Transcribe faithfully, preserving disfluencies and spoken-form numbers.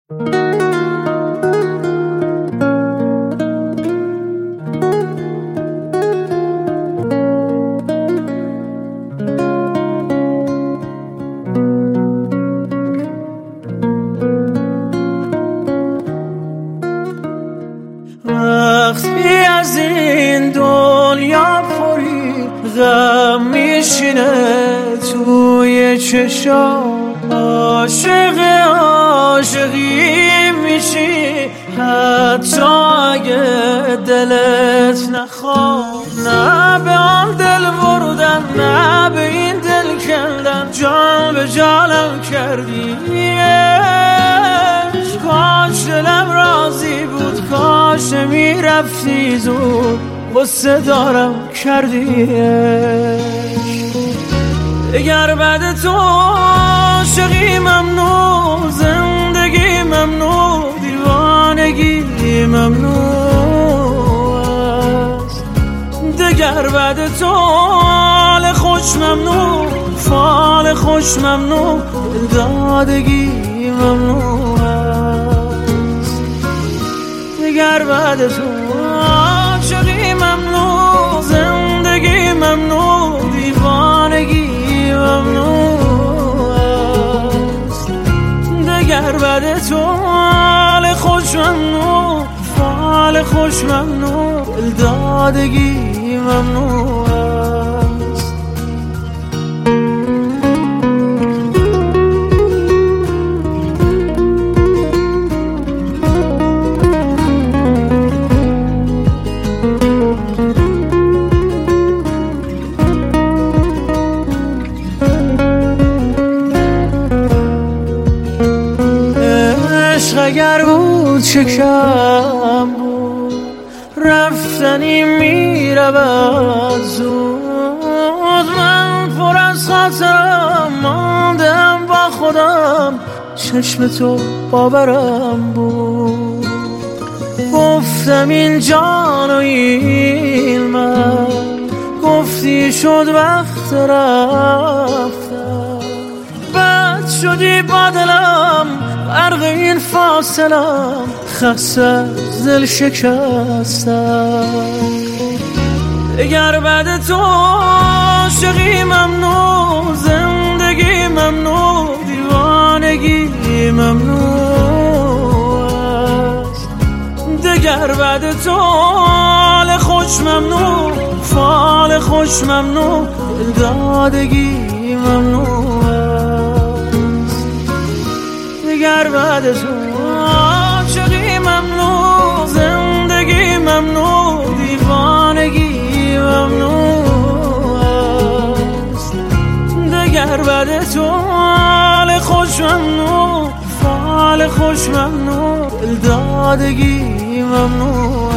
وقتی از این دنیا پری غم میشینه توی چشام، عاشق عاشقی میشی حتی اگه دلت نخواد. نه به آن دل بردن، نه به این دل کندن، جان به جانم کردی. کاش دلم راضی بود، کاش میرفتی زود، غصه دارم کردی. اگر بعد تو عاشقی ممنوع، زندگی ممنوع، دیوانگی ممنوع است. دگر بعد تو حال خوش ممنوع، فال خوش ممنوع، دادگی ممنوع است. دگر بعد تو عاشقی ممنوع، زندگی ممنوع، دیوانگی ممنوع است. دگر بعد تو حال خوش ممنوع، فال خوش ممنوع، دادگی ممنوع است. اگر بود چه کم بود، رفتنی میرود زود. من پر از خاطرم ماندم با خودم، چشم تو باورم بود. گفتم این جان و این من، گفتی شد وقت رفتم. بد شدی با دلم، غرق این فاصلم، خسته از دل شکستم. اگر بعد تو عاشقی ممنوع، زندگی ممنوع، دیوانگی ممنوع است. دگر بعد تو حال خوش ممنوع، فال خوش ممنوع، دادگی ممنوع است. دگر بعد تو عاشقی ممنوع، زندگی ممنوع، دیوانگی ممنوع است. دگر بعد تو حال خوش ممنوع، فال خوش ممنوع، دادگی ممنوع